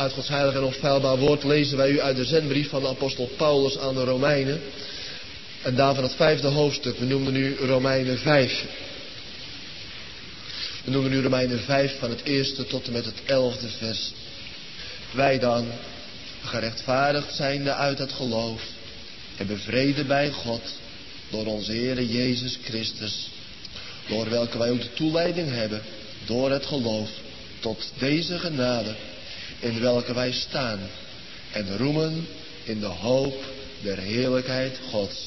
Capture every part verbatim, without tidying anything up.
Uit Gods heilig en onfeilbaar woord lezen wij u uit de zendbrief van de apostel Paulus aan de Romeinen. En daarvan het vijfde hoofdstuk. We noemen nu Romeinen vijf. We noemen nu Romeinen vijf van het eerste tot en met het elfde vers. Wij dan, gerechtvaardigd zijnde uit het geloof, hebben vrede bij God door onze Heere Jezus Christus, door welke wij ook de toeleiding hebben door het geloof tot deze genade in welke wij staan en roemen in de hoop der heerlijkheid Gods.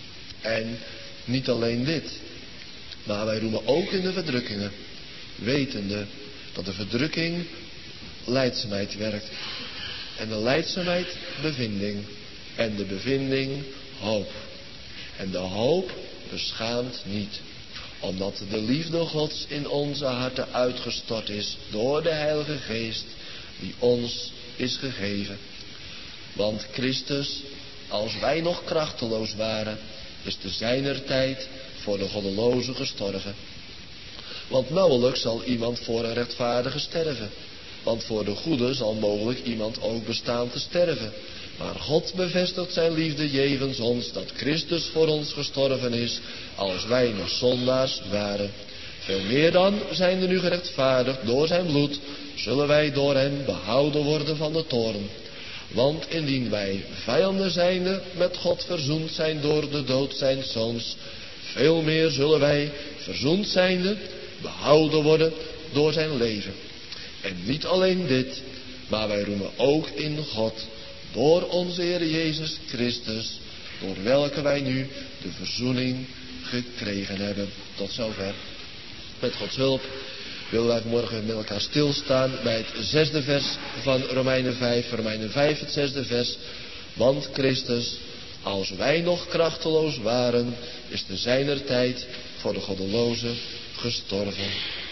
En niet alleen dit, maar wij roemen ook in de verdrukkingen, wetende dat de verdrukking lijdzaamheid werkt en de lijdzaamheid bevinding en de bevinding hoop. En de hoop beschaamt niet, omdat de liefde Gods in onze harten uitgestort is door de Heilige Geest die ons is gegeven. Want Christus, als wij nog krachteloos waren, is te zijner tijd voor de goddelozen gestorven. Want nauwelijks zal iemand voor een rechtvaardige sterven, want voor de goede zal mogelijk iemand ook bestaan te sterven. Maar God bevestigt zijn liefde jegens ons, dat Christus voor ons gestorven is, als wij nog zondaars waren. Veel meer dan, zijnde nu gerechtvaardigd door zijn bloed, zullen wij door hem behouden worden van de toorn. Want indien wij vijanden zijnde met God verzoend zijn door de dood zijn zoons, veel meer zullen wij verzoend zijnde behouden worden door zijn leven. En niet alleen dit, maar wij roemen ook in God door onze Heer Jezus Christus, door welke wij nu de verzoening gekregen hebben. Tot zover. Met Gods hulp willen wij vanmorgen met elkaar stilstaan bij het zesde vers van Romeinen vijf. Romeinen vijf, het zesde vers. Want Christus, als wij nog krachteloos waren, is te zijner tijd voor de goddelozen gestorven.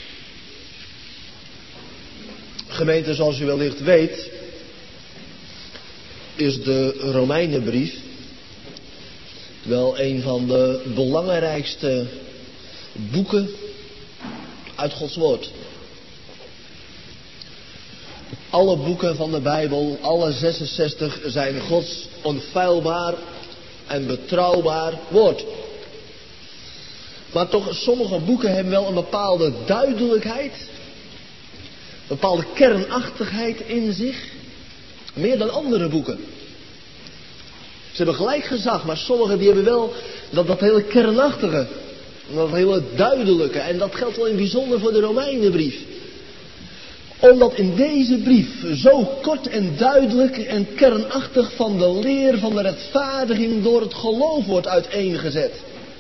Gemeente, zoals u wellicht weet, is de Romeinenbrief wel een van de belangrijkste boeken uit Gods woord. Alle boeken van de Bijbel, alle zesenzestig, zijn Gods onfeilbaar en betrouwbaar woord. Maar toch, sommige boeken hebben wel een bepaalde duidelijkheid, een bepaalde kernachtigheid in zich, meer dan andere boeken. Ze hebben gelijk gezag, maar sommige die hebben wel dat, dat hele kernachtige, dat hele duidelijke. En dat geldt wel in het bijzonder voor de Romeinenbrief. Omdat in deze brief zo kort en duidelijk en kernachtig van de leer van de rechtvaardiging door het geloof wordt uiteengezet.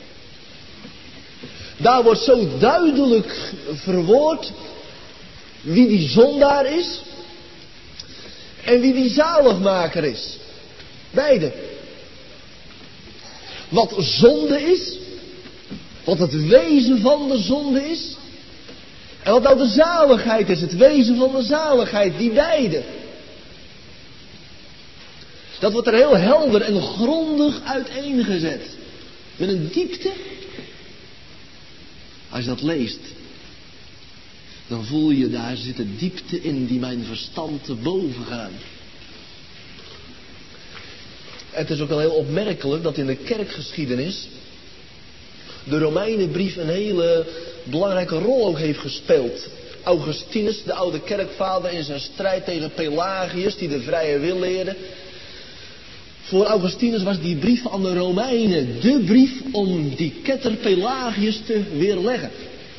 Daar wordt zo duidelijk verwoord wie die zondaar is en wie die zaligmaker is. Beide. Wat zonde is, wat het wezen van de zonde is, en wat nou de zaligheid is, het wezen van de zaligheid, die beide. Dat wordt er heel helder en grondig uiteengezet. Met een diepte. Als je dat leest, dan voel je, daar zit een diepte in die mijn verstand te boven gaan. Het is ook wel heel opmerkelijk dat in de kerkgeschiedenis de Romeinenbrief een hele belangrijke rol ook heeft gespeeld. Augustinus, de oude kerkvader, in zijn strijd tegen Pelagius, die de vrije wil leerde. Voor Augustinus was die brief aan de Romeinen de brief om die ketter Pelagius te weerleggen.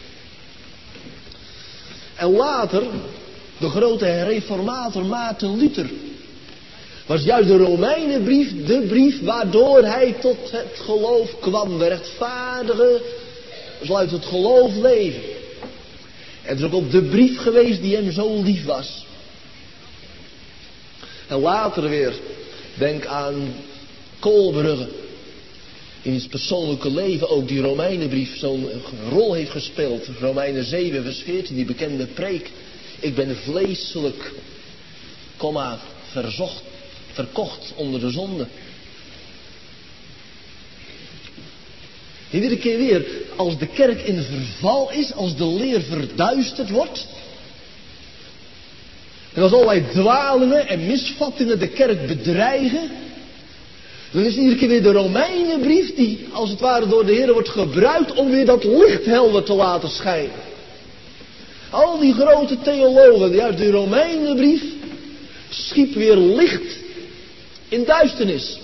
En later, de grote reformator Maarten Luther, was juist de Romeinenbrief de brief waardoor hij tot het geloof kwam. De rechtvaardige zal uit het geloof leven. En het is ook op de brief geweest die hem zo lief was. En later weer, denk aan Koolbrugge. In zijn persoonlijke leven ook die Romeinenbrief zo'n rol heeft gespeeld. Romeinen zeven vers veertien, die bekende preek. Ik ben vleeselijk, komma, verzocht, verkocht onder de zonde. Iedere keer weer, als de kerk in verval is, als de leer verduisterd wordt, En als allerlei dwalingen en misvattingen de kerk bedreigen, dan is het iedere keer weer de Romeinenbrief die als het ware door de Heer wordt gebruikt om weer dat licht helder te laten schijnen. Al die grote theologen, die uit de Romeinenbrief schiep weer licht in duisternis.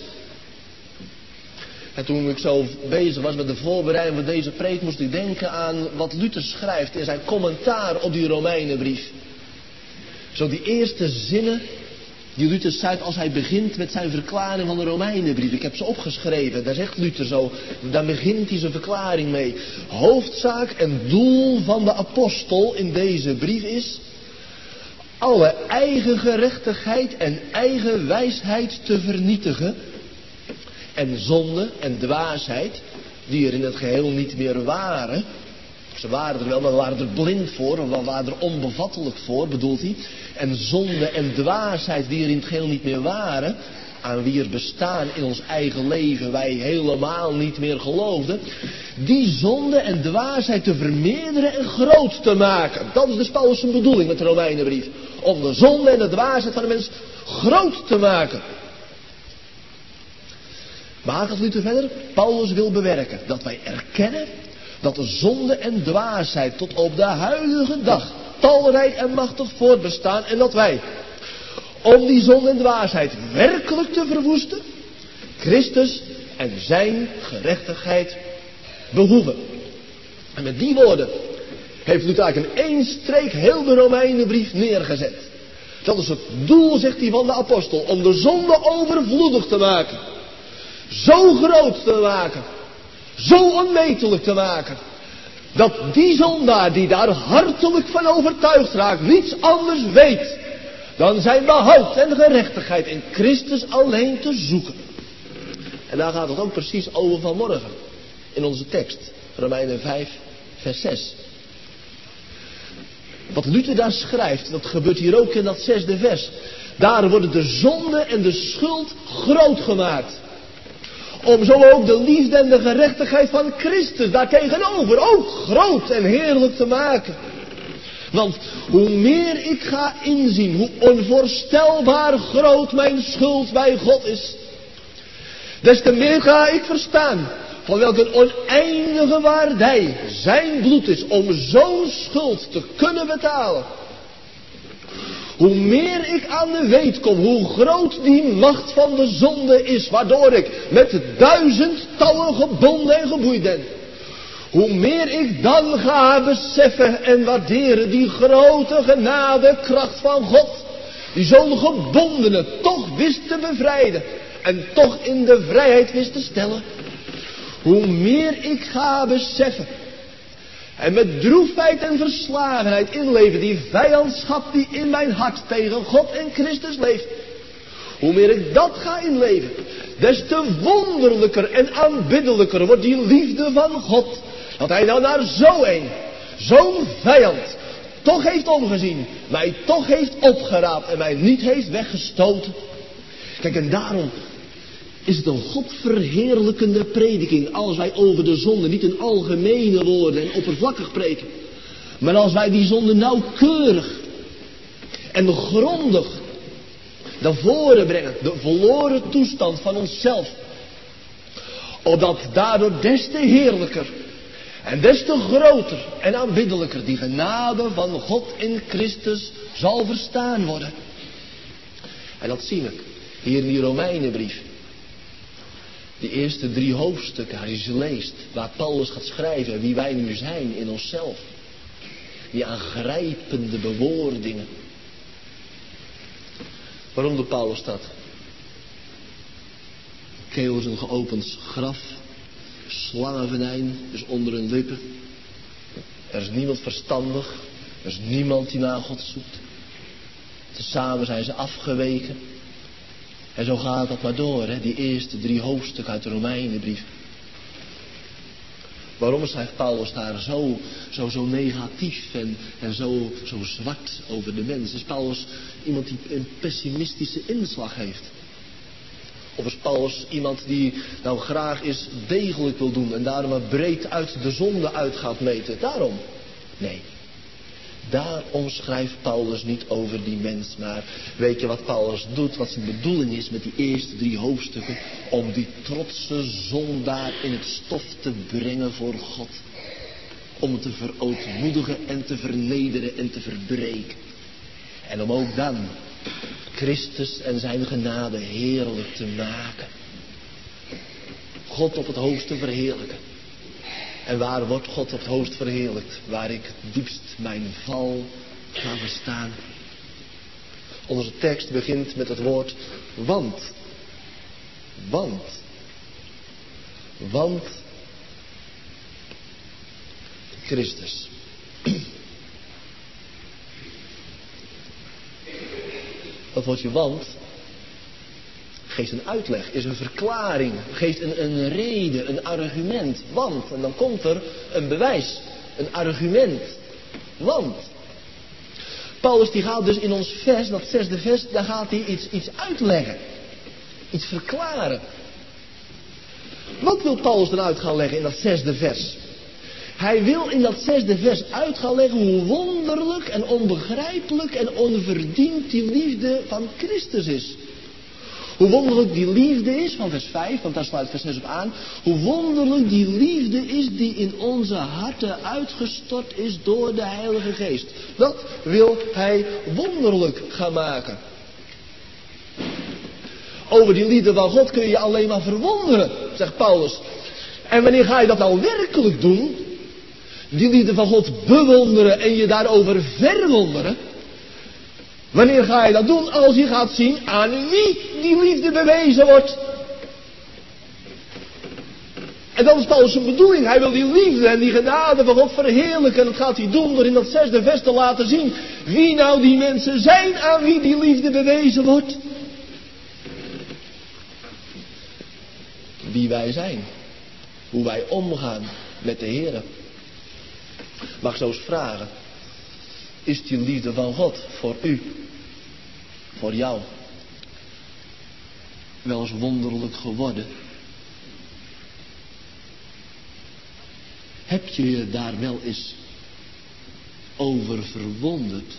En toen ik zo bezig was met de voorbereiding van deze preek, moest ik denken aan wat Luther schrijft in zijn commentaar op die Romeinenbrief. Zo die eerste zinnen die Luther schrijft als hij begint met zijn verklaring van de Romeinenbrief. Ik heb ze opgeschreven, daar zegt Luther zo, daar begint hij zijn verklaring mee. Hoofdzaak en doel van de apostel in deze brief is alle eigen gerechtigheid en eigen wijsheid te vernietigen en zonde en dwaasheid, die er in het geheel niet meer waren. Ze waren er wel, maar we waren er blind voor, of we waren er onbevattelijk voor, bedoelt hij. En zonde en dwaasheid die er in het geheel niet meer waren, aan wie er bestaan in ons eigen leven wij helemaal niet meer geloofden, die zonde en dwaasheid te vermeerderen en groot te maken. Dat is dus Paulus' bedoeling met de Romeinenbrief. Om de zonde en de dwaasheid van de mens groot te maken. Maar gaat Luther verder? Paulus wil bewerken dat wij erkennen dat de zonde en dwaasheid tot op de huidige dag talrijk en machtig voortbestaan. En dat wij, om die zonde en dwaasheid werkelijk te verwoesten, Christus en zijn gerechtigheid behoeven. En met die woorden heeft Luther eigenlijk in één streek heel de Romeinenbrief neergezet. Dat is het doel, zegt hij, van de apostel, om de zonde overvloedig te maken. Zo groot te maken. Zo onmetelijk te maken. Dat die zondaar die daar hartelijk van overtuigd raakt, niets anders weet dan zijn behoud en gerechtigheid in Christus alleen te zoeken. En daar gaat het ook precies over vanmorgen. In onze tekst. Romeinen vijf vers zes. Wat Luther daar schrijft, dat gebeurt hier ook in dat zesde vers. Daar worden de zonde en de schuld groot gemaakt. Om zo ook de liefde en de gerechtigheid van Christus daartegenover ook groot en heerlijk te maken. Want hoe meer ik ga inzien hoe onvoorstelbaar groot mijn schuld bij God is, des te meer ga ik verstaan van welke oneindige waardij zijn bloed is om zo'n schuld te kunnen betalen. Hoe meer ik aan de weet kom, hoe groot die macht van de zonde is, waardoor ik met duizendtallen gebonden en geboeid ben. Hoe meer ik dan ga beseffen en waarderen die grote genadekracht van God, die zo'n gebondene toch wist te bevrijden en toch in de vrijheid wist te stellen. Hoe meer ik ga beseffen en met droefheid en verslagenheid inleven die vijandschap die in mijn hart tegen God en Christus leeft. Hoe meer ik dat ga inleven, des te wonderlijker en aanbiddelijker wordt die liefde van God. Dat hij nou naar zo een, zo'n vijand, toch heeft omgezien, mij toch heeft opgeraapt en mij niet heeft weggestoten. Kijk, en daarom is het een godverheerlijkende prediking als wij over de zonde niet in algemene woorden en oppervlakkig preken. Maar als wij die zonde nauwkeurig en grondig naar voren brengen, de verloren toestand van onszelf. Opdat daardoor des te heerlijker en des te groter en aanbiddelijker die genade van God in Christus zal verstaan worden. En dat zien we hier in die Romeinenbrief. Die eerste drie hoofdstukken, als je ze leest, waar Paulus gaat schrijven wie wij nu zijn in onszelf. Die aangrijpende bewoordingen. Waarom doet Paulus dat? Keel is een geopend graf. Slangenvenijn is onder hun lippen. Er is niemand verstandig. Er is niemand die naar God zoekt. Tezamen zijn ze afgeweken. En zo gaat dat maar door, hè? Die eerste drie hoofdstukken uit de Romeinenbrief. Waarom schrijft Paulus daar zo, zo, zo negatief en, en zo, zo zwart over de mens? Is Paulus iemand die een pessimistische inslag heeft? Of is Paulus iemand die nou graag eens degelijk wil doen en daarom maar breed uit de zonde uit gaat meten? Daarom? Nee. Daarom schrijft Paulus niet over die mens, maar weet je wat Paulus doet, wat zijn bedoeling is met die eerste drie hoofdstukken? Om die trotse zondaar in het stof te brengen voor God. Om het te verootmoedigen en te vernederen en te verbreken. En om ook dan Christus en zijn genade heerlijk te maken. God op het hoogste verheerlijken. En waar wordt God op het hoogst verheerlijkt? Waar ik het diepst mijn val ga verstaan. Onze tekst begint met het woord want. Want. Want. Christus. Dat woordje want geeft een uitleg, is een verklaring, geeft een, een reden, een argument. Want, en dan komt er een bewijs, een argument. Want. Paulus die gaat dus in ons vers, dat zesde vers, daar gaat hij iets, iets uitleggen. Iets verklaren. Wat wil Paulus dan uit gaan leggen in dat zesde vers? Hij wil in dat zesde vers uit gaan leggen hoe wonderlijk en onbegrijpelijk en onverdiend die liefde van Christus is. Hoe wonderlijk die liefde is, van vers vijf, want daar sluit vers zes op aan. Hoe wonderlijk die liefde is die in onze harten uitgestort is door de Heilige Geest. Dat wil hij wonderlijk gaan maken. Over die liefde van God kun je alleen maar verwonderen, zegt Paulus. En wanneer ga je dat nou werkelijk doen? Die liefde van God bewonderen en je daarover verwonderen? Wanneer ga je dat doen? Als je gaat zien aan wie die liefde bewezen wordt. En dat is Paulus' zijn bedoeling. Hij wil die liefde en die genade van God verheerlijken. En dat gaat hij doen door in dat zesde vers te laten zien wie nou die mensen zijn aan wie die liefde bewezen wordt. Wie wij zijn. Hoe wij omgaan met de Heer. Mag ik zo eens vragen. Is die liefde van God voor u, voor jou, wel eens wonderlijk geworden? Heb je je daar wel eens over verwonderd?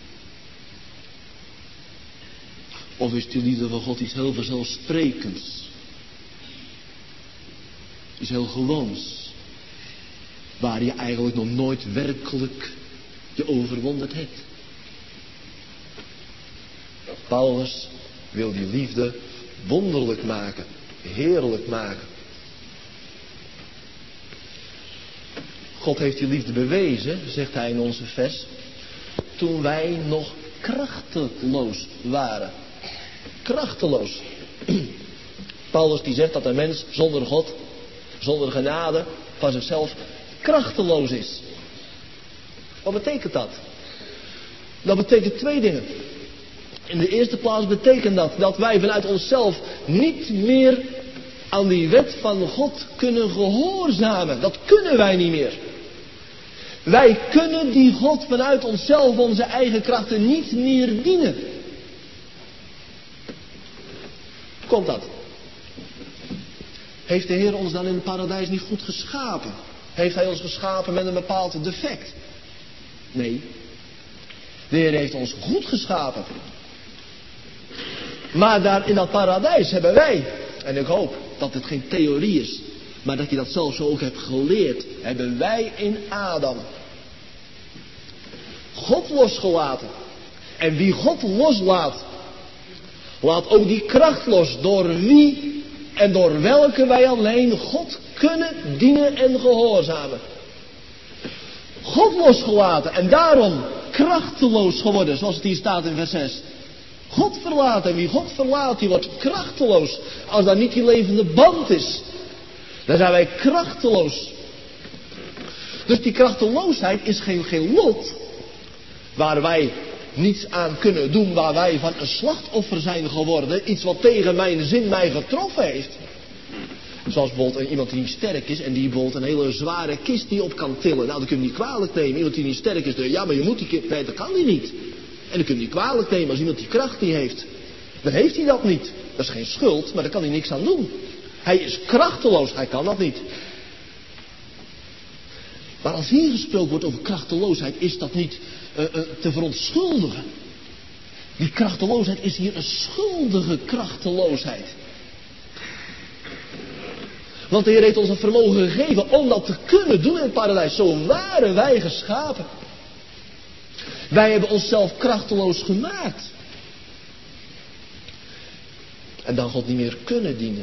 Of is die liefde van God iets heel vanzelfsprekends? Iets heel gewoons? Waar je eigenlijk nog nooit werkelijk je over verwonderd hebt. Paulus wil die liefde wonderlijk maken. Heerlijk maken. God heeft die liefde bewezen, zegt hij in onze vers, toen wij nog krachteloos waren. Krachteloos. Paulus die zegt dat een mens zonder God, zonder genade van zichzelf krachteloos is. Wat betekent dat? Dat betekent twee dingen. In de eerste plaats betekent dat dat wij vanuit onszelf niet meer aan die wet van God kunnen gehoorzamen. Dat kunnen wij niet meer. Wij kunnen die God vanuit onszelf, onze eigen krachten, niet meer dienen. Komt dat? Heeft de Heer ons dan in het paradijs niet goed geschapen? Heeft Hij ons geschapen met een bepaald defect? Nee. De Heer heeft ons goed geschapen. Maar daar in dat paradijs hebben wij, en ik hoop dat het geen theorie is, maar dat je dat zelf zo ook hebt geleerd, hebben wij in Adam God losgelaten. En wie God loslaat, laat ook die kracht los door wie en door welke wij alleen God kunnen dienen en gehoorzamen. God losgelaten en daarom krachteloos geworden, zoals het hier staat in vers zes. God verlaten, en wie God verlaat, die wordt krachteloos. Als daar niet die levende band is, dan zijn wij krachteloos. Dus die krachteloosheid is geen, geen lot waar wij niets aan kunnen doen, waar wij van een slachtoffer zijn geworden. Iets wat tegen mijn zin mij getroffen heeft. Zoals bijvoorbeeld iemand die niet sterk is en die bijvoorbeeld een hele zware kist die op kan tillen. Nou, dat kun je niet kwalijk nemen. Iemand die niet sterk is, ja, maar je moet die kist, nee, dat kan die niet. En dan kun je niet kwalijk nemen als iemand die kracht niet heeft. Dan heeft hij dat niet. Dat is geen schuld, maar daar kan hij niks aan doen. Hij is krachteloos, hij kan dat niet. Maar als hier gesproken wordt over krachteloosheid, is dat niet uh, uh, te verontschuldigen. Die krachteloosheid is hier een schuldige krachteloosheid. Want de Heer heeft ons een vermogen gegeven om dat te kunnen doen in het paradijs. Zo waren wij geschapen. Wij hebben onszelf krachteloos gemaakt. En dan God niet meer kunnen dienen.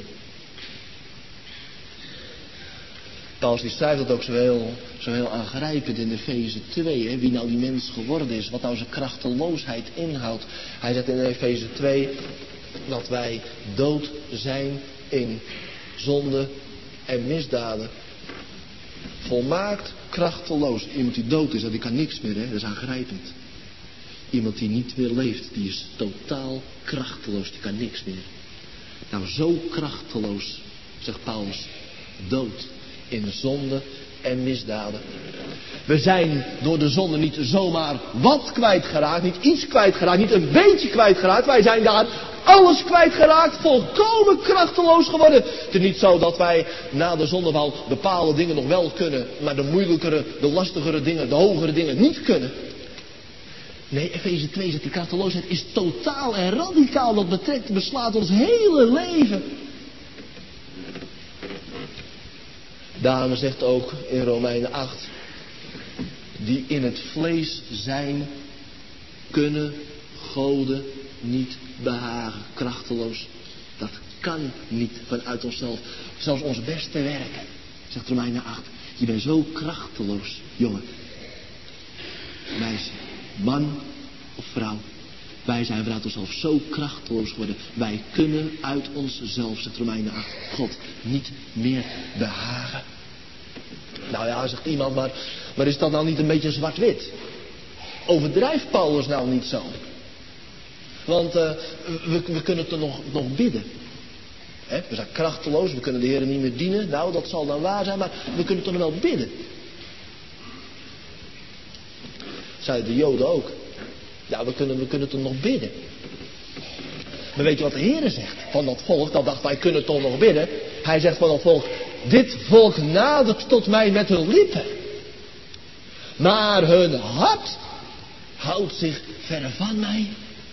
Paulus die schrijft dat ook zo heel, zo heel aangrijpend in Efeze twee. Hè, wie nou die mens geworden is. Wat nou zijn krachteloosheid inhoudt. Hij zegt in Efeze twee dat wij dood zijn in zonde en misdaden. Volmaakt krachteloos. Iemand die dood is, die kan niks meer. Hè? Dat is aangrijpend. Iemand die niet meer leeft, die is totaal krachteloos. Die kan niks meer. Nou, zo krachteloos, zegt Paulus, dood in zonde en misdaden. We zijn door de zonde niet zomaar wat kwijtgeraakt, niet iets kwijtgeraakt, niet een beetje kwijtgeraakt. Wij zijn daar alles kwijtgeraakt, volkomen krachteloos geworden. Het is niet zo dat wij na de zondeval bepaalde dingen nog wel kunnen, maar de moeilijkere, de lastigere dingen, de hogere dingen niet kunnen. Nee, Efeze twee zegt die krachteloosheid is totaal en radicaal. Dat betrekt, beslaat ons hele leven. Daarom zegt ook in Romeinen acht, die in het vlees zijn, kunnen Goden niet behagen. Krachteloos. Dat kan niet vanuit onszelf. Zelfs ons beste werken, zegt Romeinen acht. Je bent zo krachteloos, jongen, meisje, man of vrouw. Wij zijn vanuit onszelf zo krachteloos geworden. Wij kunnen uit onszelf, zegt Romeinen acht, God niet meer behagen. Nou ja, zegt iemand, maar, maar is dat nou niet een beetje zwart-wit? Overdrijft Paulus nou niet zo? Want uh, we, we kunnen toch nog, nog bidden. He, we zijn krachteloos, we kunnen de Heer niet meer dienen. Nou, dat zal dan waar zijn, maar we kunnen toch nog wel bidden. Zeiden de Joden ook. Ja, we kunnen, we kunnen toch nog bidden. Maar weet je wat de Heer zegt van dat volk? Dat dacht, wij kunnen toch nog bidden. Hij zegt van dat volk, dit volk nadert tot mij met hun lippen. Maar hun hart houdt zich ver van mij.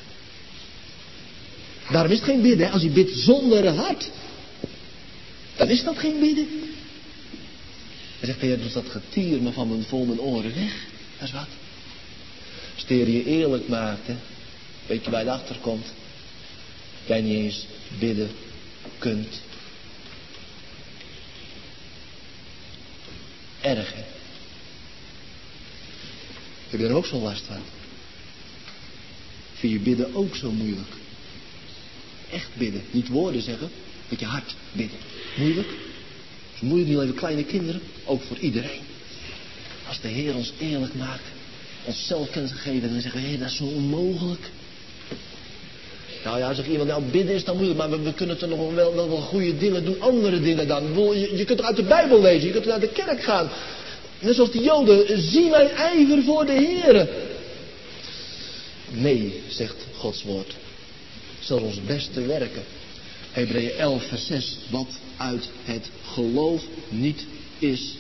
Daarom is het geen bidden. Hè? Als je bidt zonder hart, dan is dat geen bidden. Hij zegt, Heer, dus dat getier me van mijn, vol mijn oren weg. Dat is wat. Als de Heer je eerlijk maakt, hè, weet je waar je achter komt. Jij niet eens bidden kunt. Erg, hè? Heb je er ook zo last van? Vind je bidden ook zo moeilijk? Echt bidden, niet woorden zeggen, met je hart bidden. Moeilijk? Het is moeilijk niet alleen voor kleine kinderen, ook voor iedereen. Als de Heer ons eerlijk maakt, onszelf kennis gegeven, dan zeggen we, hé, dat is zo onmogelijk. Nou ja, zegt iemand, nou bidden is dan moeilijk, maar we, we kunnen toch nog wel, wel, wel goede dingen doen, andere dingen dan. Je, je kunt toch uit de Bijbel lezen, je kunt naar de kerk gaan. Net zoals de Joden, zie mijn ijver voor de Heer. Nee, zegt Gods woord. Zelfs ons beste werken. Hebreeën elf vers zes, wat uit het geloof niet is,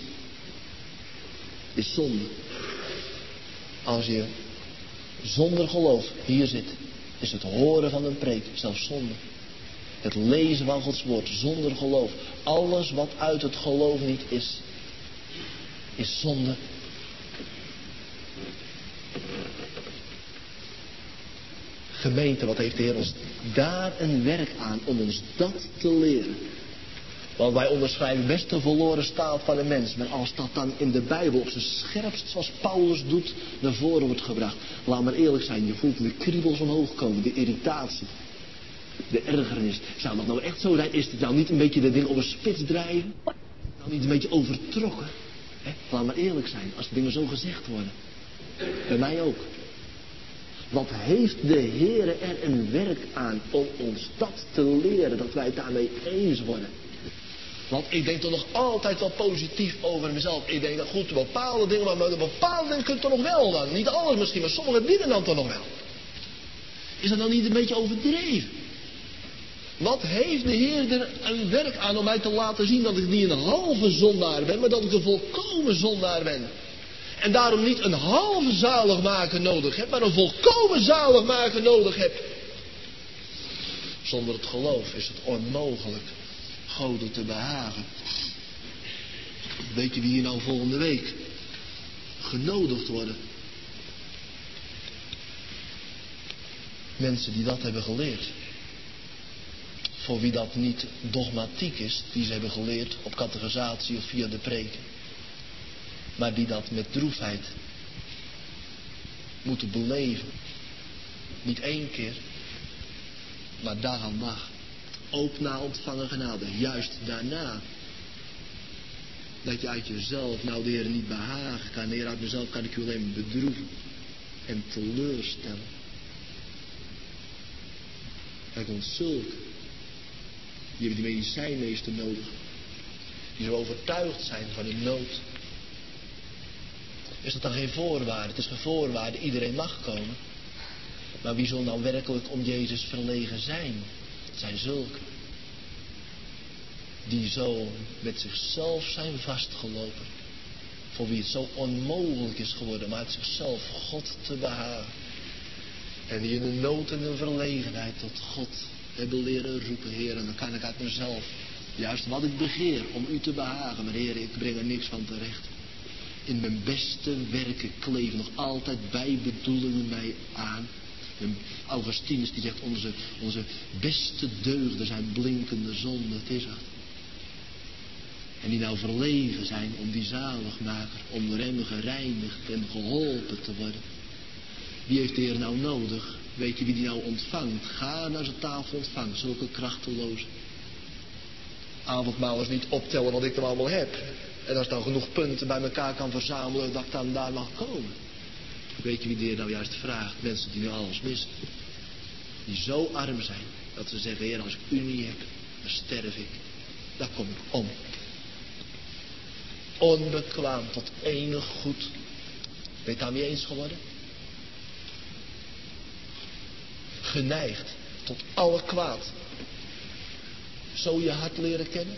is zonde. Als je zonder geloof hier zit, is het horen van een preek zelfs zonde. Het lezen van Gods woord zonder geloof. Alles wat uit het geloof niet is, is zonde. Gemeente, wat heeft de Heer ons daar een werk aan om ons dat te leren. Want wij onderscheiden best de verloren staat van een mens. Maar als dat dan in de Bijbel op zijn scherpst, zoals Paulus doet, naar voren wordt gebracht. Laat maar eerlijk zijn, je voelt de kriebels omhoog komen, de irritatie, de ergernis. Zou dat nou echt zo zijn? Is het nou niet een beetje de ding op een spits drijven? Nou niet een beetje overtrokken? He? Laat maar eerlijk zijn, als de dingen zo gezegd worden. Bij mij ook. Wat heeft de Heer er een werk aan om ons dat te leren, dat wij het daarmee eens worden? Want ik denk toch nog altijd wel positief over mezelf. Ik denk dat goed, bepaalde dingen, maar bepaalde dingen kunt toch nog wel dan. Niet alles misschien, maar sommige dingen dan toch nog wel. Is dat dan niet een beetje overdreven? Wat heeft de Heer er een werk aan om mij te laten zien dat ik niet een halve zondaar ben, maar dat ik een volkomen zondaar ben. En daarom niet een halve zaligmaker nodig heb, maar een volkomen zaligmaker nodig heb. Zonder het geloof is het onmogelijk God te behagen. Weet je wie hier nou volgende week genodigd worden? Mensen die dat hebben geleerd. Voor wie dat niet dogmatiek is, die ze hebben geleerd op catechisatie of via de preken. Maar die dat met droefheid moeten beleven. Niet één keer, maar dag aan dag. Ook na ontvangen genade, juist daarna. Dat je uit jezelf, nou de Heer niet behagen kan. Heer, uit mezelf kan ik u alleen bedroeven en teleurstellen. Hij komt zulk. Die hebben die medicijnmeester nodig. Die zo overtuigd zijn van hun nood. Is dat dan geen voorwaarde? Het is geen voorwaarde. Iedereen mag komen. Maar wie zal nou werkelijk om Jezus verlegen zijn? Het zijn zulke. Die zo met zichzelf zijn vastgelopen. Voor wie het zo onmogelijk is geworden om uit zichzelf God te behagen. En die in de nood en de verlegenheid tot God hebben leren roepen. Heer, en dan kan ik uit mezelf juist wat ik begeer om u te behagen. Maar Heer, ik breng er niks van terecht. In mijn beste werken kleven nog altijd bijbedoelingen mij aan. En Augustinus die zegt, onze, onze beste deugden zijn blinkende zonden. Het is dat. En die nou verlegen zijn om die zaligmaker, om door hem gereinigd en geholpen te worden. Wie heeft de Heer nou nodig? Weet je wie die nou ontvangt? Ga naar zijn tafel ontvangen, zulke krachtelozen. Avondmaal is niet optellen wat ik er allemaal heb. En als ik dan genoeg punten bij elkaar kan verzamelen, dat ik dan daar mag komen. Weet je wie de Heer nou juist vraagt? Mensen die nu alles missen. Die zo arm zijn, dat ze zeggen, Heer, als ik u niet heb, dan sterf ik. Dan kom ik om. Onbekwaam tot enig goed. Ben je het daarmee eens geworden? Geneigd tot alle kwaad. Zo je hart leren kennen.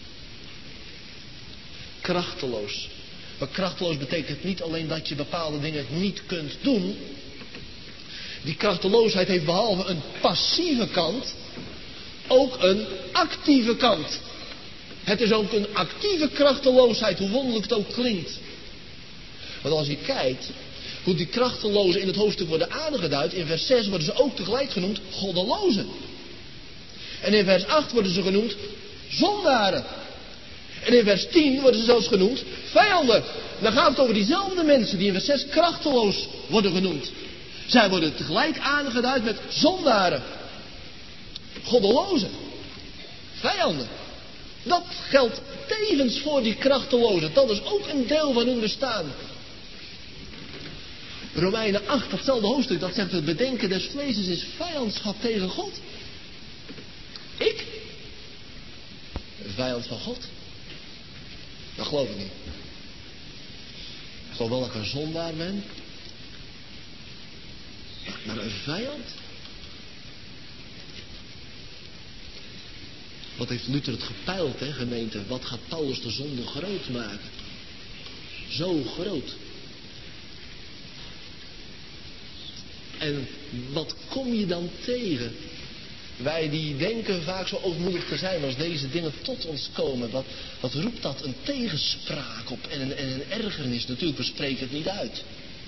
Krachteloos. Maar krachteloos betekent niet alleen dat je bepaalde dingen niet kunt doen. Die krachteloosheid heeft behalve een passieve kant ook een actieve kant. Het is ook een actieve krachteloosheid, hoe wonderlijk het ook klinkt. Want als je kijkt hoe die krachtelozen in het hoofdstuk worden aangeduid, in vers zes worden ze ook tegelijk genoemd goddelozen. En in vers acht worden ze genoemd zondaren. En in vers tien worden ze zelfs genoemd vijanden. Dan gaat het over diezelfde mensen die in vers zes krachteloos worden genoemd. Zij worden tegelijk aangeduid met zondaren. Goddelozen. Vijanden. Dat geldt tevens voor die krachtelozen. Dat is ook een deel van hun bestaan. Romeinen acht, datzelfde hoofdstuk, dat zegt het bedenken des vleeses is vijandschap tegen God. Ik? Een vijand van God? Dat geloof ik niet. Ik geloof wel dat ik een zondaar ben. Maar een vijand? Wat heeft Luther het gepeild, hè, gemeente? Wat gaat Paulus de zonde groot maken? Zo groot. En wat kom je dan tegen? Wij die denken vaak zo ootmoedig te zijn als deze dingen tot ons komen. Wat, wat roept dat? Een tegenspraak op en een, en een ergernis. Natuurlijk, we spreken het niet uit.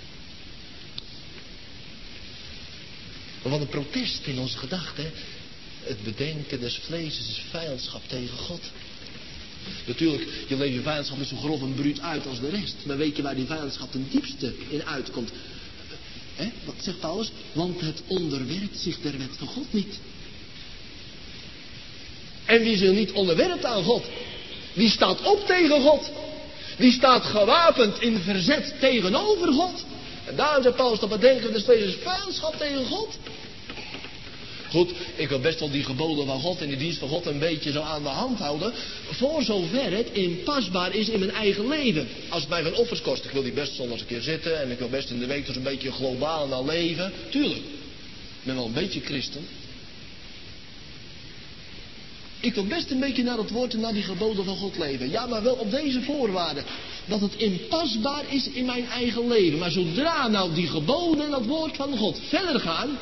Maar wat een protest in onze gedachten. Het bedenken des vleeses is vijandschap tegen God. Natuurlijk, je leeft je vijandschap niet zo grof en bruut uit als de rest. Maar weet je waar die vijandschap ten diepste in uitkomt? He, wat zegt Paulus? Want het onderwerpt zich der wet van God niet. En wie zich niet onderwerpt aan God, die staat op tegen God. Die staat gewapend in verzet tegenover God. En daarom zegt Paulus dat bedenken des vleeses is vijandschap tegen God. Goed, ik wil best wel die geboden van God en die dienst van God een beetje zo aan de hand houden. Voor zover het inpasbaar is in mijn eigen leven. Als het mij van offers kost. Ik wil die best soms een keer zitten. En ik wil best in de week dus een beetje globaal naar leven. Tuurlijk. Ik ben wel een beetje christen. Ik wil best een beetje naar het woord en naar die geboden van God leven. Ja, maar wel op deze voorwaarden. Dat het inpasbaar is in mijn eigen leven. Maar zodra nou die geboden en dat woord van God verder gaan.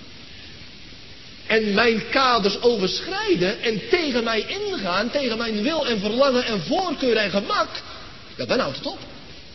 En mijn kaders overschrijden en tegen mij ingaan. Tegen mijn wil en verlangen en voorkeur en gemak. Ja, dan houdt het op.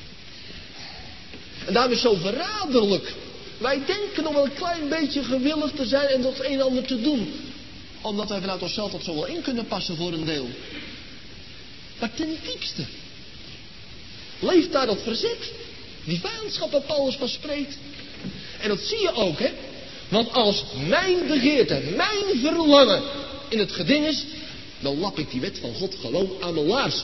En daarom is het zo verraderlijk. Wij denken nog wel een klein beetje gewillig te zijn en dat een en ander te doen. Omdat wij vanuit onszelf dat zo wel in kunnen passen voor een deel. Maar ten diepste leeft daar dat verzet. Die vijandschap waar Paulus van spreekt. En dat zie je ook, hè. Want als mijn begeerte, mijn verlangen in het geding is, dan lap ik die wet van God gewoon aan mijn laars.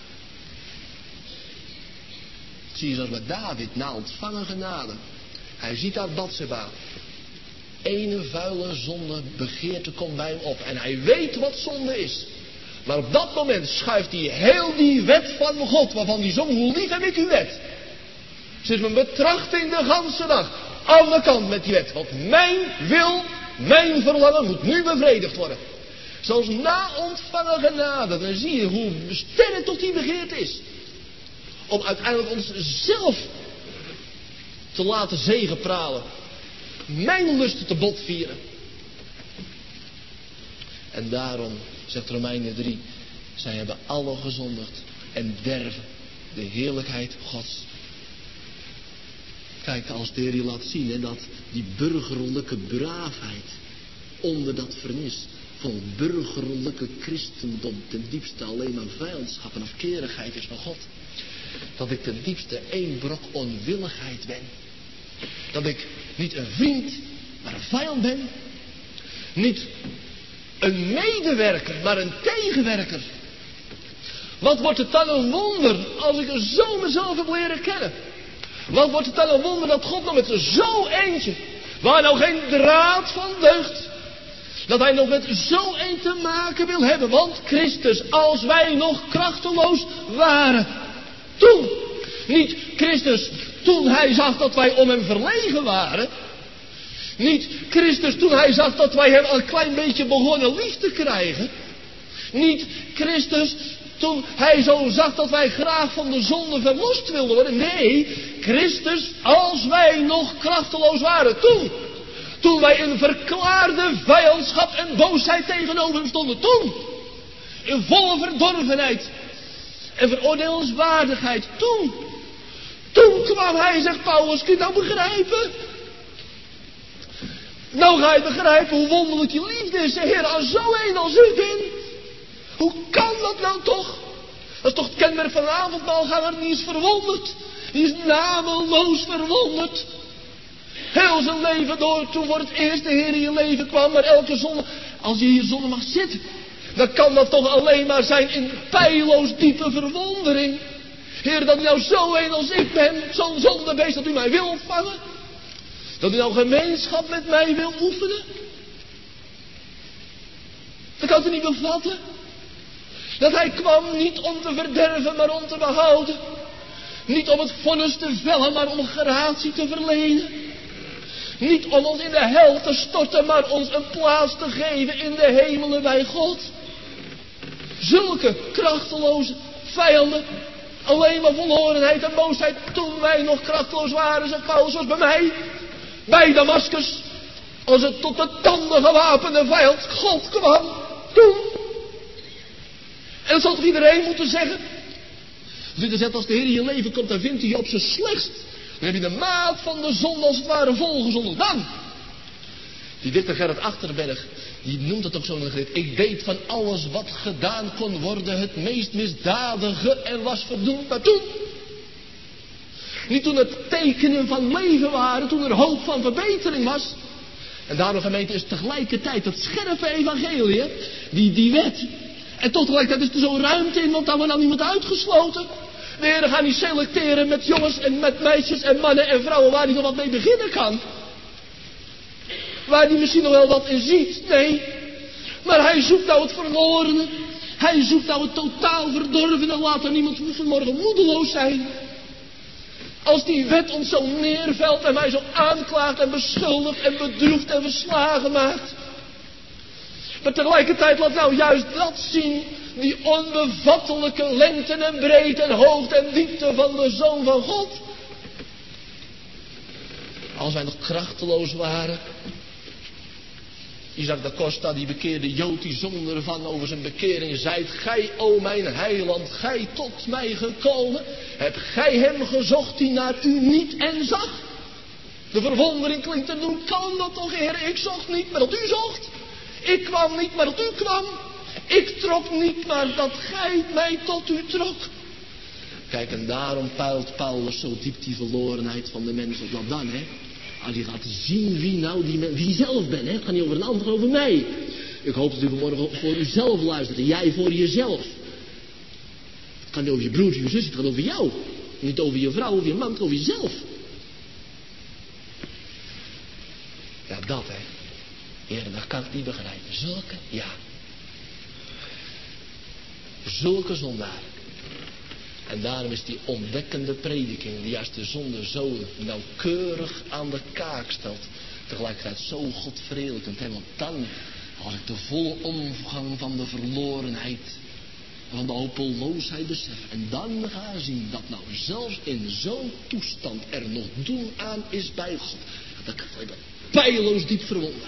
Zie je zoals met David na ontvangen genade. Hij ziet daar Batseba. Ene vuile zonde begeerte komt bij hem op. En hij weet wat zonde is. Maar op dat moment schuift hij heel die wet van God. Waarvan hij zong, hoe lief heb ik uw wet. Zit mijn betrachting de ganse dag aan de kant met die wet. Want mijn wil, mijn verlangen moet nu bevredigd worden. Zoals na ontvangen genade. Dan zie je hoe sterk tot die begeerte is. Om uiteindelijk onszelf te laten zegepralen. Mijn lusten te botvieren. En daarom, zegt Romeinen drie, zij hebben alle gezondigd en derven de heerlijkheid Gods. Kijk, als de Heer je laat zien, hè, dat die burgerlijke braafheid onder dat vernis van burgerlijke christendom ten diepste alleen maar vijandschap en afkerigheid is van God. Dat ik ten diepste één brok onwilligheid ben. Dat ik niet een vriend, maar een vijand ben. Niet een medewerker, maar een tegenwerker. Wat wordt het dan een wonder als ik er zo mezelf heb leren kennen. Wat wordt het dan een wonder dat God nog met zo eentje, waar nou geen draad van deugt, dat hij nog met zo een te maken wil hebben. Want Christus, als wij nog krachteloos waren, toen, niet Christus, toen hij zag dat wij om hem verlegen waren. Niet Christus toen hij zag dat wij hem een klein beetje begonnen lief te krijgen. Niet Christus toen hij zo zag dat wij graag van de zonde verlost wilden worden. Nee, Christus als wij nog krachteloos waren. Toen. Toen wij in verklaarde vijandschap en boosheid tegenover hem stonden. Toen. In volle verdorvenheid. En veroordeelswaardigheid. Toen. Toen kwam hij, zegt Paulus, kun je het nou begrijpen? Nou ga je begrijpen hoe wonderlijk je liefde is, Heer, als zo een als u bent. Hoe kan dat nou toch? Dat is toch het kenmerk van een avondmaalganger, die is verwonderd. Die is nameloos verwonderd. Heel zijn leven door, toen voor het eerst de Heer in je leven kwam, maar elke zonde, als je hier zonde mag zitten, dan kan dat toch alleen maar zijn in peilloos diepe verwondering. Heer, dat u nou zo een als ik ben, zo'n zondebeest, dat u mij wil ontvangen. Dat u nou gemeenschap met mij wil oefenen. Dat kan u niet bevatten. Dat hij kwam niet om te verderven, maar om te behouden. Niet om het vonnis te vellen, maar om gratie te verlenen. Niet om ons in de hel te storten, maar ons een plaats te geven in de hemelen bij God. Zulke krachteloze vijanden. Alleen maar verlorenheid en boosheid. Toen wij nog krachteloos waren, zegt Paulus, zoals bij mij. Bij Damaskus. Als het tot de tanden gewapende vijand God kwam. Toen. En dat zal toch iedereen moeten zeggen. Als u zegt, als de Heer in je leven komt, dan vindt hij je op zijn slechtst. Dan heb je de maat van de zonde als het ware volgezondigd. Dan. Die dichter Gerrit Achterberg, die noemt het ook zo'n grit. Ik deed van alles wat gedaan kon worden het meest misdadige en was verdoemd. Maar toen. Niet toen het tekenen van leven waren, toen er hoop van verbetering was. En daarom, gemeente, is tegelijkertijd dat scherpe evangelie, die, die wet. En tot tegelijkertijd is er zo'n ruimte in, want daar wordt dan niemand uitgesloten. De Heer gaat niet selecteren met jongens en met meisjes en mannen en vrouwen waar hij nog wat mee beginnen kan. Waar hij misschien nog wel wat in ziet. Nee. Maar hij zoekt nou het verlorene. Hij zoekt nou het totaal verdorvene. Laat er niemand vanmorgen moedeloos zijn. Als die wet ons zo neervelt en mij zo aanklaagt en beschuldigt en bedroeft en verslagen maakt. Maar tegelijkertijd laat nou juist dat zien, die onbevattelijke lengte en breedte en hoogte en diepte van de Zoon van God. Als wij nog krachteloos waren. Isaac da Costa, die bekeerde Jood, die zong ervan over zijn bekering. Zijt gij, o mijn heiland, gij tot mij gekomen? Hebt gij hem gezocht die naar u niet en zag? De verwondering klinkt er, hoe kan dat toch, Heer? Ik zocht niet, maar dat u zocht. Ik kwam niet, maar dat u kwam. Ik trok niet, maar dat gij mij tot u trok. Kijk, en daarom peilt Paulus zo diep die verlorenheid van de mens. Wat dan, hè? Als je gaat zien wie nou die men, wie je zelf bent, hè? Het gaat niet over een ander, over mij. Ik hoop dat u vanmorgen voor uzelf luistert. En jij voor jezelf. Het gaat niet over je broertje, je zus, het gaat over jou. Niet over je vrouw of je man, het over jezelf. Ja, dat, hè. Heer, dat kan ik niet begrijpen. Zulke, ja. Zulke zondaren. En daarom is die ontdekkende prediking, die juist de zonde zo nauwkeurig aan de kaak stelt, tegelijkertijd zo godverheerlijkend. Hè? Want dan, als ik de volle omgang van de verlorenheid, van de hopeloosheid besef, en dan ga zien dat nou zelfs in zo'n toestand er nog doen aan is bij God, dat kan ik pijloos diep verwonderen.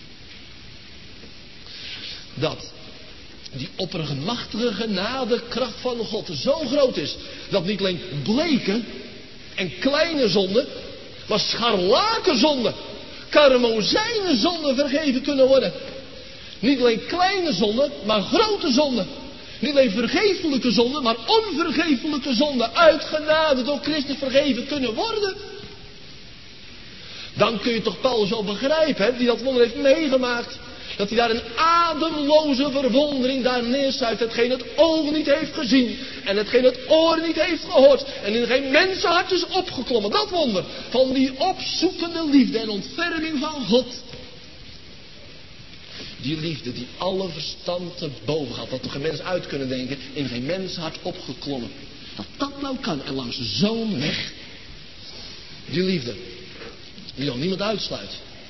Dat die oppermachtige genadekracht van God zo groot is, dat niet alleen bleke en kleine zonden, maar scharlakenzonden, karmozijnenzonden vergeven kunnen worden. Niet alleen kleine zonden, maar grote zonden. Niet alleen vergeeflijke zonden, maar onvergeeflijke zonden uit genade door Christus vergeven kunnen worden. Dan kun je toch Paulus wel begrijpen, hè, die dat wonder heeft meegemaakt. Dat hij daar een ademloze verwondering daar neerzuigt. Hetgeen het oog niet heeft gezien. En hetgeen het oor niet heeft gehoord. En in geen mensenhart is opgeklommen. Dat wonder. Van die opzoekende liefde en ontferming van God. Die liefde die alle verstand te boven gaat. Dat toch geen mens uit kunnen denken. In geen mensenhart opgeklommen. Dat dat nou kan. En langs zo'n weg. Die liefde. Die nog niemand uitsluit.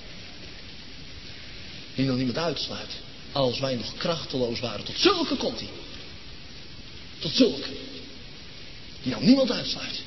Die nog niemand uitsluit. Als wij nog krachteloos waren. Tot zulke komt hij. Tot zulke. Die nog niemand uitsluit.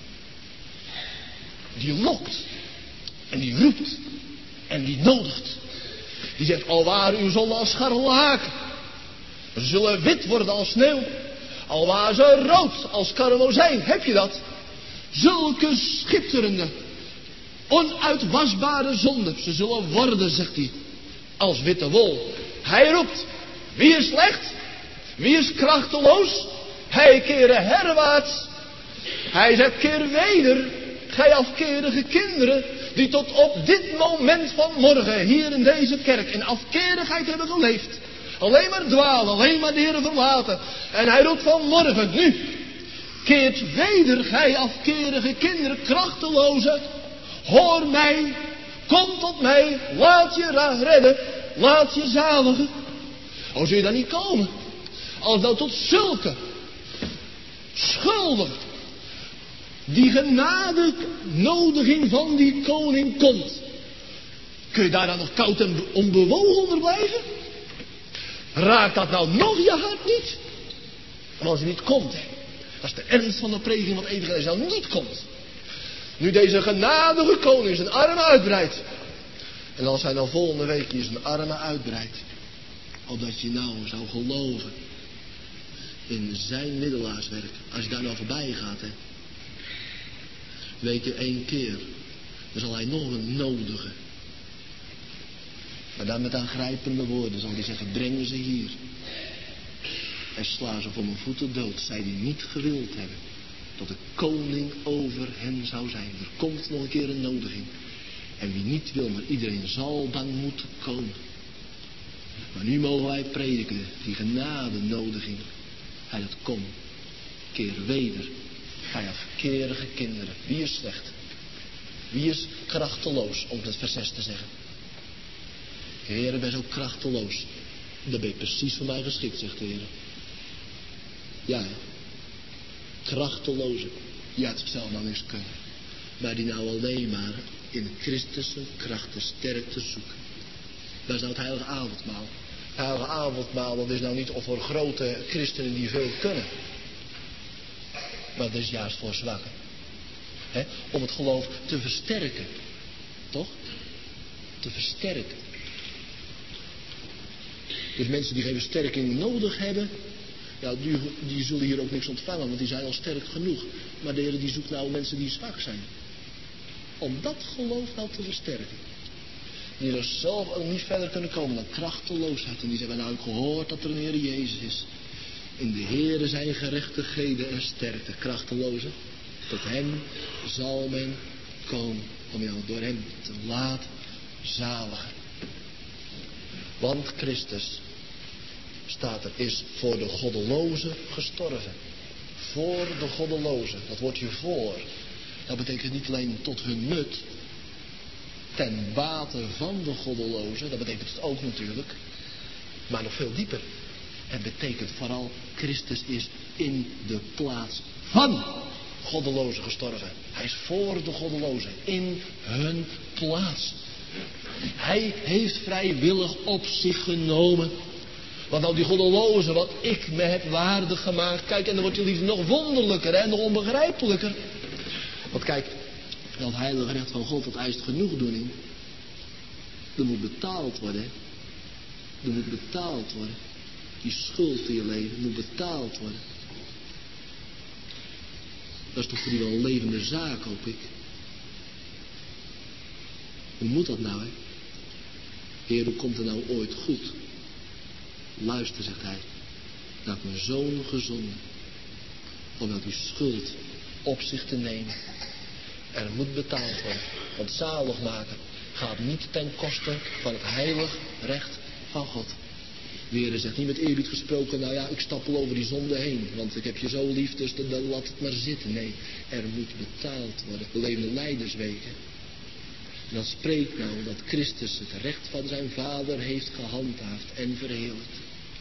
Die lokt. En die roept. En die nodigt. Die zegt, al waren uw zonden als scharlaken. Ze zullen wit worden als sneeuw. Al waren ze rood als karmozijn. Heb je dat? Zulke schitterende, onuitwasbare zonden. Ze zullen worden, zegt hij. Als witte wol. Hij roept. Wie is slecht? Wie is krachteloos? Hij keren herwaarts. Hij zegt keer weder. Gij afkerige kinderen. Die tot op dit moment van morgen. Hier in deze kerk. In afkerigheid hebben geleefd. Alleen maar dwalen. Alleen maar de Heer verlaten. En hij roept vanmorgen. Nu. Keert weder. Gij afkerige kinderen. Krachteloze. Hoor mij. Kom tot mij, laat je redden, laat je zaligen. O, zul je dan niet komen? Als nou tot zulke schuldig die genadenodiging van die koning komt. Kun je daar dan nog koud en onbewogen onder blijven? Raakt dat nou nog je hart niet? En als hij niet komt, hè, dat is de ernst van de prediking van eeuwigheid, als hij nou niet komt. Nu deze genadige koning zijn armen uitbreidt. En als hij nou volgende week hier zijn armen uitbreidt. Opdat je nou zou geloven. In zijn middelaarswerk. Als je daar nou voorbij gaat. Hè. Weet je één keer. Dan zal hij nog een nodigen. Maar dan met aangrijpende woorden zal hij zeggen. Breng ze hier. En sla ze voor mijn voeten dood. Zij die niet gewild hebben. Dat de koning over hen zou zijn. Er komt nog een keer een nodiging. En wie niet wil, maar iedereen zal dan moeten komen. Maar nu mogen wij prediken. Die genadenodiging. Hij dat komt. Keer weder. Gij afkerige kinderen. Wie is slecht? Wie is krachteloos, om het vers zes te zeggen? Heer, ik ben zo krachteloos. Dan ben je precies voor mij geschikt, zegt de Heer. Ja, krachteloze. Die uit zichzelf nou niks kunnen. Maar die nou alleen maar in Christus zijn krachten sterk te zoeken. Dat is nou het heilige avondmaal. Heilige avondmaal, dat is nou niet voor grote christenen die veel kunnen. Maar dat is juist voor zwakken. He, om het geloof te versterken. Toch? Te versterken. Dus mensen die geen versterking nodig hebben, ja, die, die zullen hier ook niks ontvangen, want die zijn al sterk genoeg. Maar de Heer die zoekt nou mensen die zwak zijn. Om dat geloof nou te versterken. Die er zelf ook niet verder kunnen komen dan krachteloosheid. En die zeggen, nou ik gehoord dat er een Heer Jezus is. In de Heere zijn gerechtigheden en sterkte. Krachteloze. Tot hem zal men komen. Om jou door hem te laten zaligen. Want Christus, staat er, is voor de goddelozen gestorven. Voor de goddelozen. Dat woordje voor. Dat betekent niet alleen tot hun nut. Ten bate van de goddelozen. Dat betekent het ook natuurlijk. Maar nog veel dieper. Het betekent vooral, Christus is in de plaats van goddelozen gestorven. Hij is voor de goddelozen. In hun plaats. Hij heeft vrijwillig op zich genomen. Want nou die goddelozen, wat ik me heb waardig gemaakt. Kijk, en dan wordt je liefst nog wonderlijker en nog onbegrijpelijker. Want kijk, dat heilige recht van God, dat eist genoegdoening. Er moet betaald worden. Er moet betaald worden. Die schuld in je leven moet betaald worden. Dat is toch voor die wel een levende zaak, hoop ik. Hoe moet dat nou, hè? Heer, hoe komt het nou ooit goed? Luister, zegt hij. Dat ik mijn zoon gezonden. Om nou die schuld op zich te nemen. En het moet betaald worden. Want zalig maken gaat niet ten koste van het heilig recht van God. De Heer zegt niet met eerbied gesproken, nou ja, ik stappel over die zonde heen. Want ik heb je zo lief, dus dan laat het maar zitten. Nee, er moet betaald worden. We leven in Lijdersweken. En dat spreekt nou dat Christus het recht van zijn Vader heeft gehandhaafd en verheerlijkt.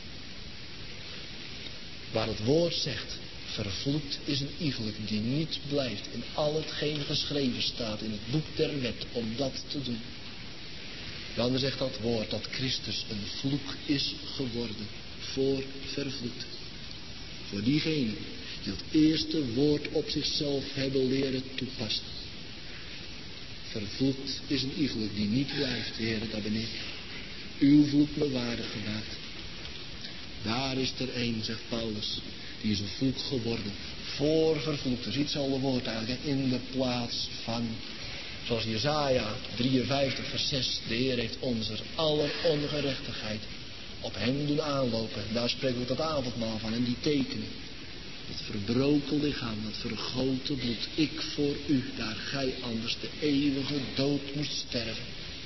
Waar het woord zegt, vervloekt is een iegelijk die niet blijft in al hetgeen geschreven staat in het boek der wet om dat te doen. Dan zegt dat woord dat Christus een vloek is geworden voor vervloekt. Voor diegenen die het eerste woord op zichzelf hebben leren toepassen. Vervloekt is een iegelijk die niet blijft, Heer, dat ben ik. Uw vloek me waardig gemaakt. Daar is er een, zegt Paulus, die is een vloek geworden. Voor vervloekt. Dat is hetzelfde woord eigenlijk. In de plaats van. Zoals Jesaja drieënvijftig vers zes. De Heer heeft onze aller ongerechtigheid op hem doen aanlopen. Daar spreken we dat avondmaal van. En die tekenen. Het verbroken lichaam, dat vergoten bloed. Ik voor u, daar gij anders de eeuwige dood moest sterven.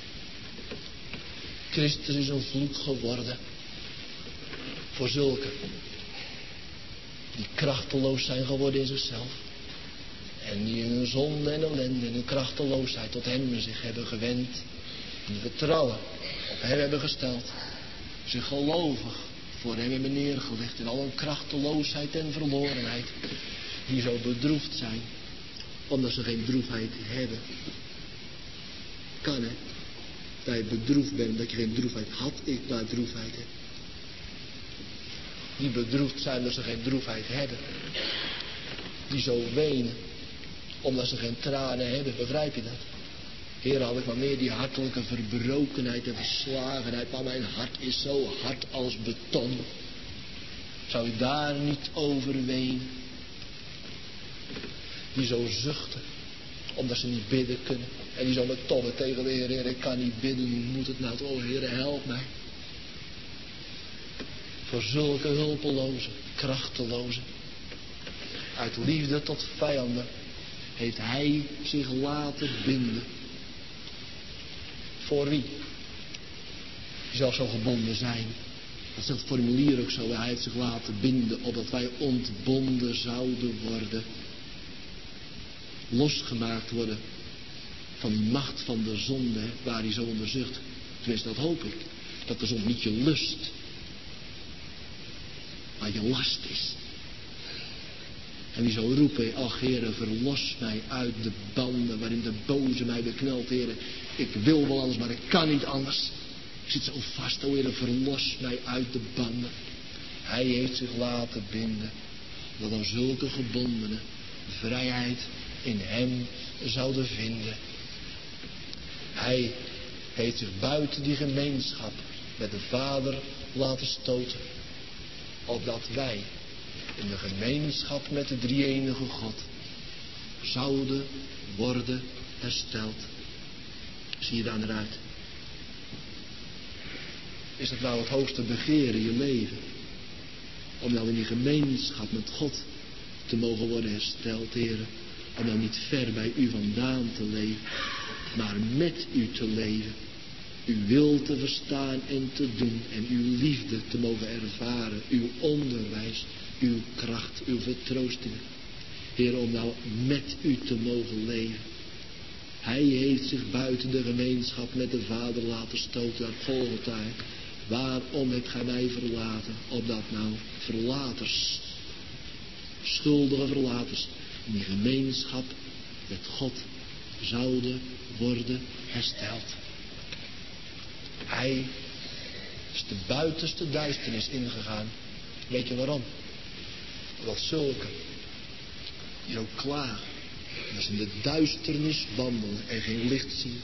Christus is een vloek geworden. Voor zulken die krachteloos zijn geworden in zichzelf. En die in hun zonde en ellende en hun krachteloosheid tot hem zich hebben gewend. Die vertrouwen op hem hebben gesteld. Zich gelovig voor hem hebben neergelegd in al hun krachteloosheid en verlorenheid. Die zo bedroefd zijn. Omdat ze geen droefheid hebben. Kan hè. Dat je bedroefd bent omdat je geen droefheid had. Ik maar droefheid heb. Die bedroefd zijn omdat ze geen droefheid hebben. Die zo wenen omdat ze geen tranen hebben. Begrijp je dat? Heer, had ik maar meer die hartelijke verbrokenheid en verslagenheid. Maar mijn hart is zo hard als beton. Zou je daar niet over wenen? Die zo zuchten omdat ze niet bidden kunnen. En die zo met tobben tegen de Heer. Heer, ik kan niet bidden. Hoe moet het nou? Oh Heer, help mij. Voor zulke hulpelozen, krachtelozen. Uit liefde tot vijanden heeft hij zich laten binden. Voor wie? Die zal zo gebonden zijn. Dat zegt het formulier ook zo. Hij heeft zich laten binden opdat wij ontbonden zouden worden. Losgemaakt worden van die macht van de zonde waar hij zo onder zucht. Tenminste, dat hoop ik. Dat de zonde niet je lust, maar je last is. En die zou roepen, ach Heere, verlos mij uit de banden waarin de boze mij beknelt, Heere. Ik wil wel anders, maar ik kan niet anders. Ik zit zo vast, o Heer, verlos mij uit de banden. Hij heeft zich laten binden, dat dan zulke gebondenen vrijheid in hem zouden vinden. Hij heeft zich buiten die gemeenschap met de Vader laten stoten, opdat wij in de gemeenschap met de drie-enige God zouden worden hersteld. Zie je daar naar uit? Is het nou het hoogste begeer in je leven? Om nou in die gemeenschap met God te mogen worden hersteld, heren. Om nou niet ver bij u vandaan te leven, maar met u te leven. Uw wil te verstaan en te doen en uw liefde te mogen ervaren. Uw onderwijs, uw kracht, uw vertroostingen. Heer, om nou met u te mogen leven. Hij heeft zich buiten de gemeenschap met de Vader laten stoten naar Golgotha. Waarom hebt gij mij verlaten? Opdat nou verlaters, schuldige verlaters, in die gemeenschap met God zouden worden hersteld. Hij is de buitenste duisternis ingegaan. Weet je waarom? Omdat zulke die ook klagen, dat ze in de duisternis wandelen en geen licht zien,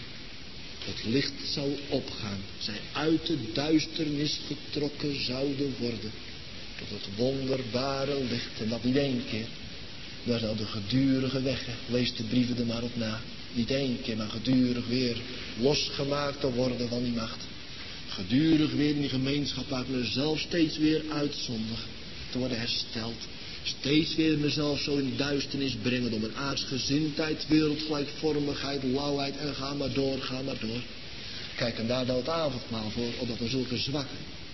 het licht zou opgaan. Zij uit de duisternis getrokken zouden worden tot het wonderbare licht. En dat niet één keer. Dat is nou de gedurige weg. Lees de brieven er maar op na. Niet één keer, maar gedurig weer losgemaakt te worden van die macht. Gedurig weer in die gemeenschap waar ik mezelf steeds weer uitzondig te worden hersteld. Steeds weer mezelf zo in die duisternis brengen door mijn aardsgezindheid, wereldgelijkvormigheid, lauwheid en ga maar door, ga maar door. Kijk, en daar nou het avondmaal voor, opdat er zulke zwakken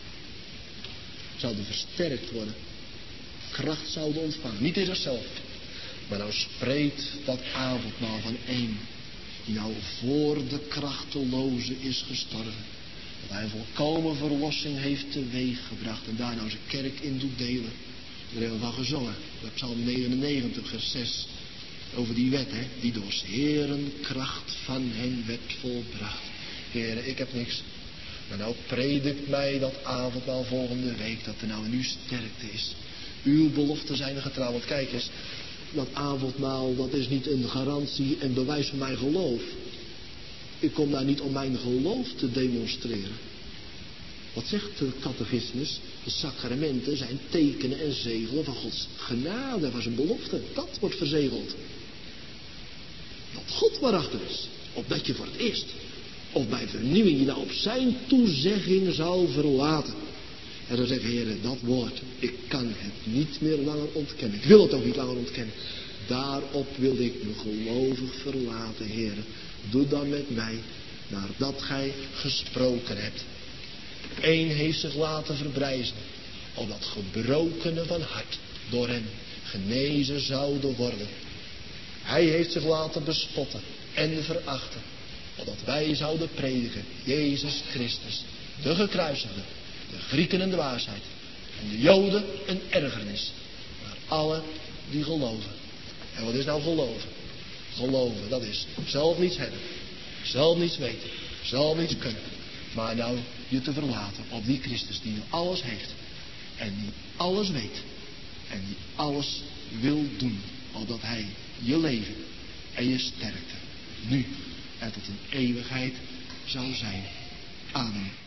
zouden versterkt worden, kracht zouden ontvangen. Niet in zichzelf, maar nou spreekt dat avondmaal van één die nou voor de krachteloze is gestorven. Dat hij volkomen verlossing heeft teweeggebracht en daar nou zijn kerk in doet delen. Daar hebben we van gezongen. Bij Psalm negenennegentig, vers zes. Over die wet, hè. Die door 's Heeren kracht van hen werd volbracht. Heren, ik heb niks. Maar nou predikt mij dat avondmaal volgende week. Dat er nou in uw sterkte is. Uw beloften zijn er getrouw. Want kijk eens. Dat avondmaal, dat is niet een garantie en bewijs van mijn geloof. Ik kom daar niet om mijn geloof te demonstreren. Wat zegt de catechismus? De sacramenten zijn tekenen en zegelen van Gods genade, van zijn belofte. Dat wordt verzegeld. Dat God waarachter is. Opdat je voor het eerst, of bij vernieuwing, je nou op zijn toezegging zou verlaten. En dan zegt de Heer, dat woord, ik kan het niet meer langer ontkennen. Ik wil het ook niet langer ontkennen. Daarop wil ik me gelovig verlaten, Heer. Doe dan met mij, nadat gij gesproken hebt. Eén heeft zich laten verbrijzen, opdat gebrokenen van hart door hem genezen zouden worden. Hij heeft zich laten bespotten en verachten, opdat wij zouden prediken Jezus Christus, de gekruisigde, de Grieken een dwaasheid en de Joden een ergernis, maar alle die geloven. En wat is nou geloven? Geloven, dat is zelf niets hebben, zelf niets weten, zelf niets kunnen, maar nou je te verlaten op die Christus die nu alles heeft en die alles weet en die alles wil doen, opdat hij je leven en je sterkte nu en tot een eeuwigheid zou zijn. Amen.